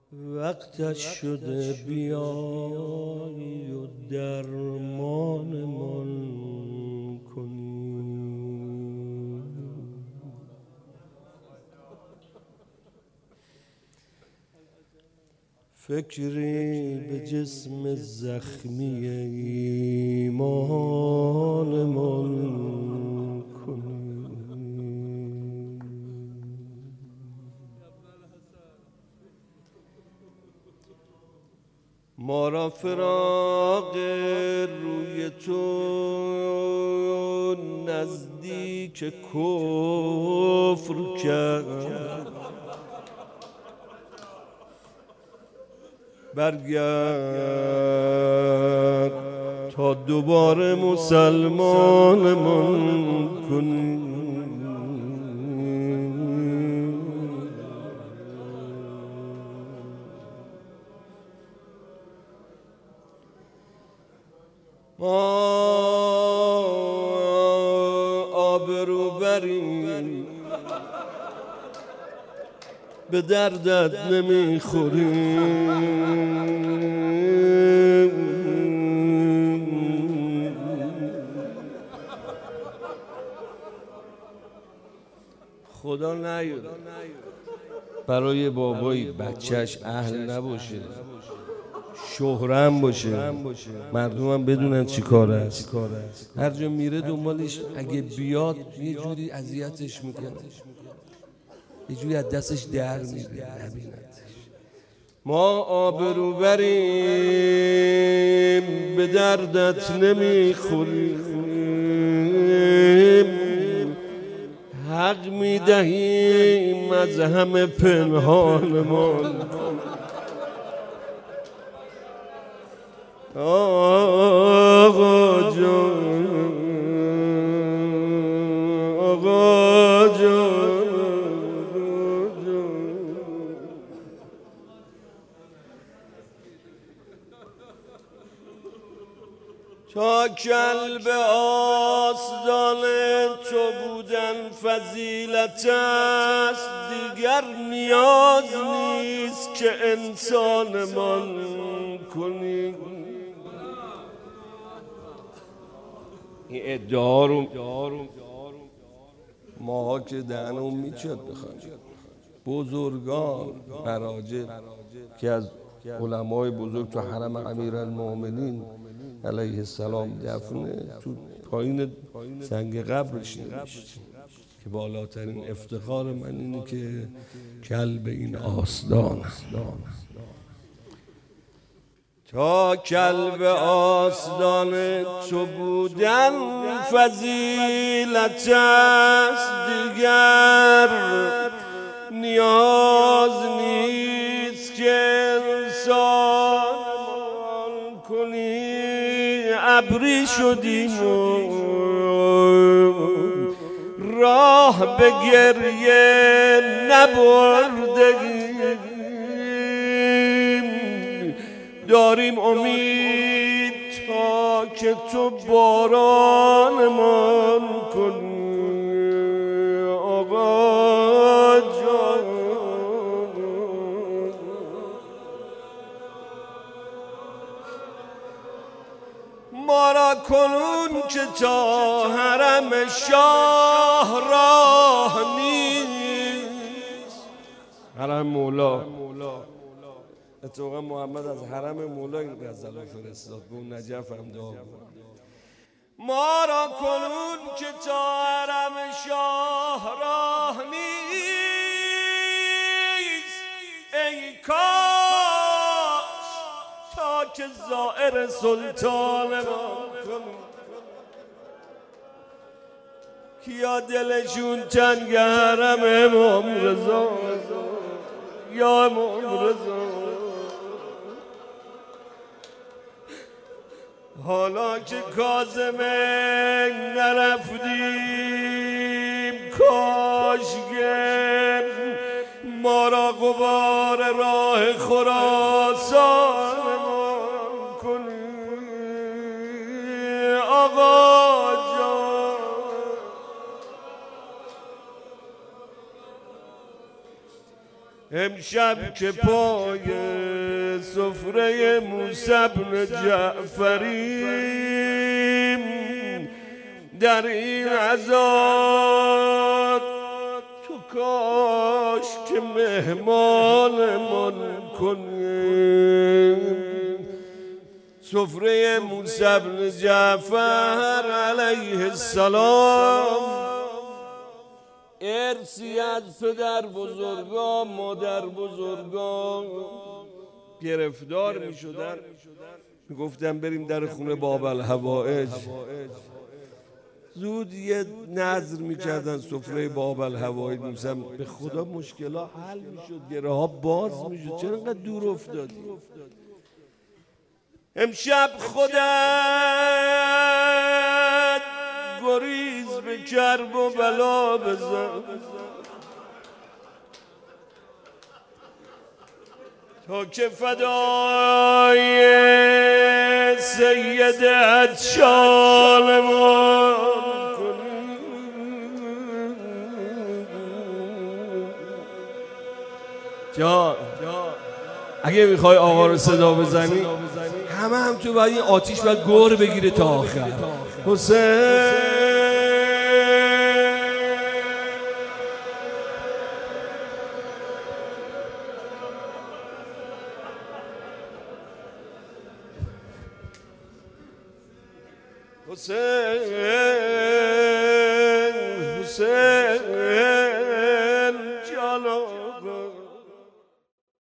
وقتش شده بیایی و درمانمان کنی. فکری به جسم زخمی ایمانمان کنی. ما را فراق روی تو نزدیک کفر کرد. برگرد تا دوباره مسلمانمان کنی. ما آبرو بریم به دردت نمیخوریم. خدا نیاد برای بابایی بچهش اهل نباشه، شهرم باشه، مردم هم بدونن چی کار است. هر جا میره دنبالش، اگه بیاد یه جوری اذیتش میکنه، یه جوری از دستش در میره نبیندش. ما آبرو بریم به دردت نمیخوریم. حق میدهیم از همه پنهانمان. آقا جان، آقا جان، تا کلب آستان تو بودن فضیلت است، دیگر نیاز نیست که انسانمان کنی. این ادعا رو ماها که دهنمون میچد بخوایم. بزرگان مراجع که از علمای بزرگ تو حرم امیرالمؤمنین علیه السلام دفنه، تو پایین سنگ قبرش نوشت که بالاترین افتخار من اینه که کلب این آستان است. تا کلب آستان تو بودن فضیلت است، دیگر نیاز نیست که انسان کنی. ابری شدیم و راه به گریه نبردگیم. داریم امید تا که تو بارانمان کنی. آقا جان، ما را کنون که تا حرم شاه راه نیست. حرم مولا، اتفاقا محمد از حرم مولا این غزل رو فرستاد، به اون نجف هم دعا بود. ما را کنون که تا حرم شاه راه نیست. ای کاش تا که زائر سلطان ما کنیم. کیا دلشون تنگ حرم امام رضا، یا امام رضا. حالا که کاظمه نرفتیم، کاشگه ما را غبار راه خراسان کنی. آقا جان، امشب که پای سفره موسی بن جعفریم در این عزا تو کاش که مهمانمون کنیم. سفره موسی بن جعفر علیه السلام ارثی از پدر بزرگان مادر بزرگان گرفتار می شدن، می گفتن بریم در خونه باب الحوائج. زود یه نظر می کردن سفره باب الحوائج میسن به خدا مشکل ها حل می شد، گره ها باز می شد. چرا اینقدر دور افتادی؟ امشب خودت گریز به کرب و بلا بزن تا که فدای سیدت شالمان کنی. جان اگه میخوای آقا رو صدا بزنی هم تو باید این آتیش باید گور بگیره تا آخر. حسین حسین